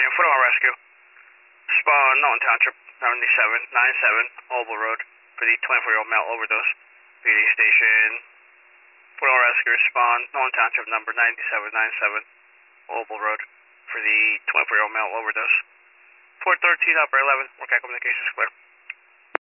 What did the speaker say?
morning, Foot on Rescue. Spawn, Norton Township, 7797, Oval Road, for the 24-year-old male overdose. PD station, Foot on Rescue, Spawn, Norton Township, number 9797, Oval Road, for the 24-year-old male overdose. 413, Upper 11, Workout Communications clear.